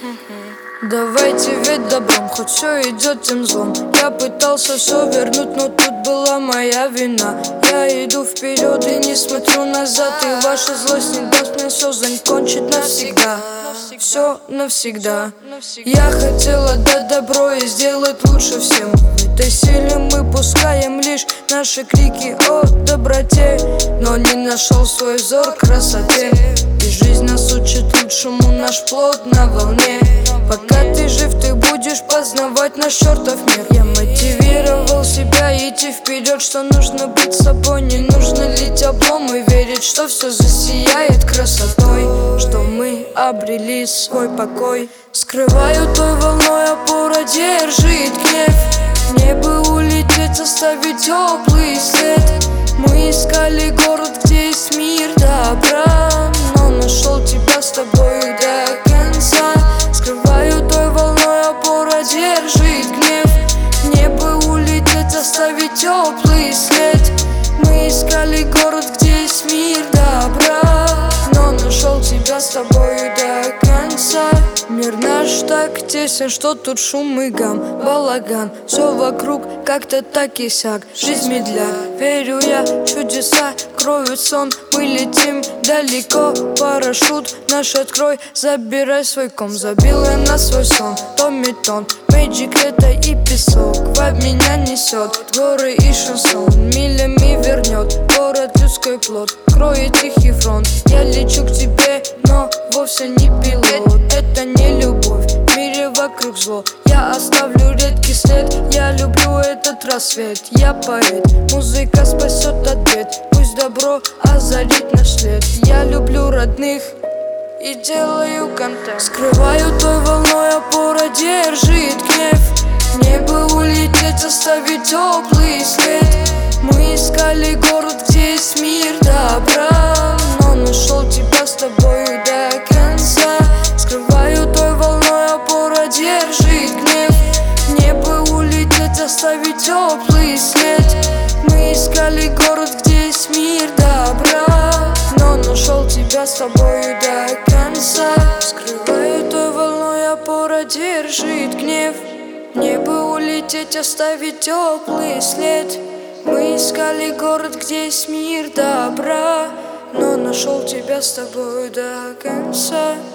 Давайте ведь добром, хоть все идет тем злом. Я пытался все вернуть, но тут была моя вина. Я иду вперед и не смотрю назад, и ваша злость не даст мне все закончить навсегда. Все навсегда. Я хотела дать добро и сделать лучше всем. В этой силе мы пускаем лишь наши крики о доброте, но не нашел свой взор красоте. И жизнь нас учит лучшему, наш плод на волне. Пока ты жив, ты будешь познавать наш чертов мир. Я мотивировал себя идти вперед, что нужно быть собой, не нужно лить облом и верить, что все засияет красотой, что мы обрели свой покой. Скрываю той волной опора, держит гнев. Мне бы улететь, оставить теплый след. Мы искали город, где есть мир добра, но нашел тебя с тобой до конца. Скрываю той волной опора, держит гнев. Мне бы улететь, оставить теплый след. Мы искали город, где есть мир добра, но нашел тебя с тобой до конца. Мир наш так тесен, что тут шум и гам, балаган, все вокруг как-то так и сяк. Жизнь медля, верю я, чудеса кроют сон. Мы летим далеко, парашют наш открой. Забирай свой ком, забил я на свой сон. Томми Тон, Мэйджик, лето и песок. Вайб меня несет, горы и шансон. Милями вернет город, людской плод. Кроет тихий фронт, я лечу к тебе, но вовсе не пилот. Это не любовь, в мире вокруг зло. Я оставлю редкий след, я люблю этот рассвет. Я поэт, музыка спасет от бед. Пусть добро озарит наш след. Я люблю родных и делаю контент. Скрываю той волной опора, держит гнев. Мне бы улететь, оставить теплый след. Мы искали город, где есть мир добра, но нашел тебя с тобой до конца. Скрываю той волной опора, держит гнев. Мне бы улететь, оставить теплый след. Мы искали город, где есть мир добра, но нашел тебя с тобой до конца. Скрываю той волной опора, держит гнев. Мне бы улететь, оставить теплый след. Мы искали город, где есть мир добра, но нашел тебя с тобой до конца.